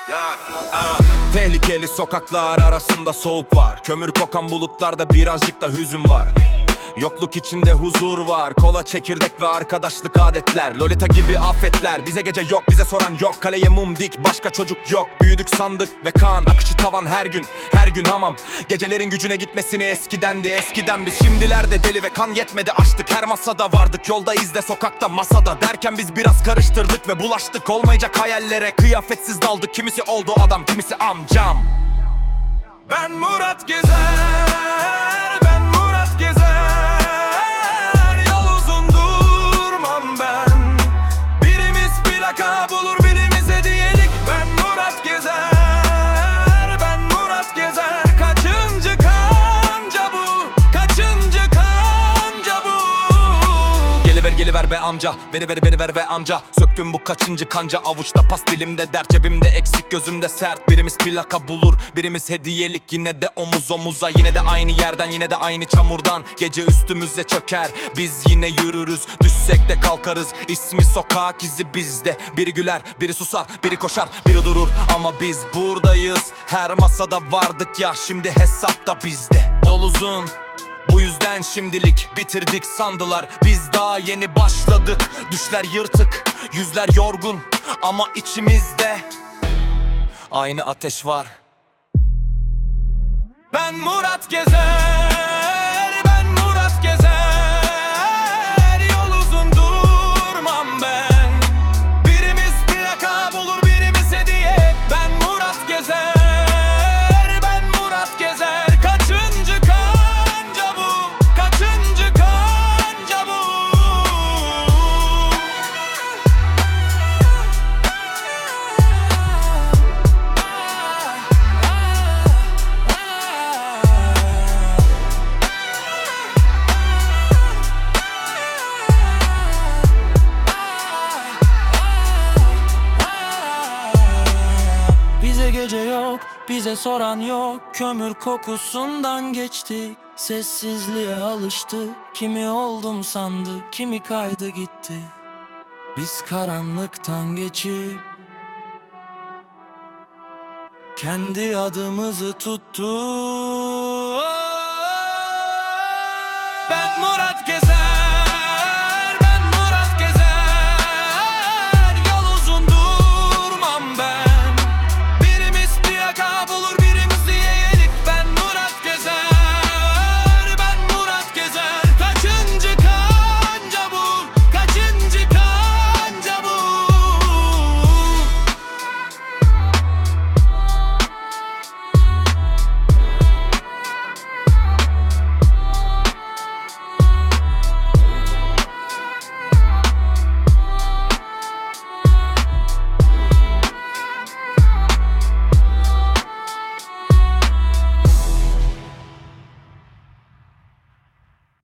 Tehlikeli sokaklar arasında soğuk var. Kömür kokan bulutlarda birazcık da hüzün var. Yokluk içinde huzur var. Kola, çekirdek ve arkadaşlık adetler. Lolita gibi affetler. Bize gece yok, bize soran yok. Kaleye mum dik, başka çocuk yok. Büyüdük sandık ve kan akışı tavan her gün. Her gün hamam. Gecelerin gücüne gitmesini eskiden biz. Şimdilerde deli ve kan yetmedi, açtık. Her masada vardık, yoldayız de sokakta masada. Derken biz biraz karıştırdık ve bulaştık. Olmayacak hayallere kıyafetsiz daldık. Kimisi oldu adam, kimisi amcam. Ben Murat Gezer, ben Murat Gezer. Yol uzun durmam ben. Birimiz plaka bulur, birimiz hediyelik. Ben Murat Gezer, ben Murat Gezer. Kaçıncı kanca bu, kaçıncı kanca bu? Geliver be amca, beni ver ve amca. Söktüm bu kaçıncı kanca, avuçta pas, dilimde dert, cebimde eksik, gözümde sert. Birimiz plaka bulur, birimiz hediyelik. Yine de omuz omuza, yine de aynı yerden, yine de aynı çamurdan. Gece üstümüze çöker, biz yine yürürüz. Düşsek de kalkarız, ismi sokak izi bizde. Biri güler, biri susar, biri koşar, biri durur. Ama biz buradayız, her masada vardık ya. Şimdi hesap da bizde. Yol uzun, bu yüzden şimdilik bitirdik sandılar. Biz daha yeni başladık. Düşler yırtık, yüzler yorgun, ama içimizde aynı ateş var. Ben Murat Gezer, ben Murat Gezer. Yol uzun durmam ben. Birimiz plaka bulur, birimiz hediye. Ben Murat Gezer, ben Murat Gezer. Kaçıncı kanca bu, kaçıncı kanca bu? Bize gece yok, bize soran yok. Kömür kokusundan geçtik, sessizliğe alıştık. Kimi oldum sandı, kimi kaydı gitti. Biz karanlıktan geçip kendi adımızı tuttuk.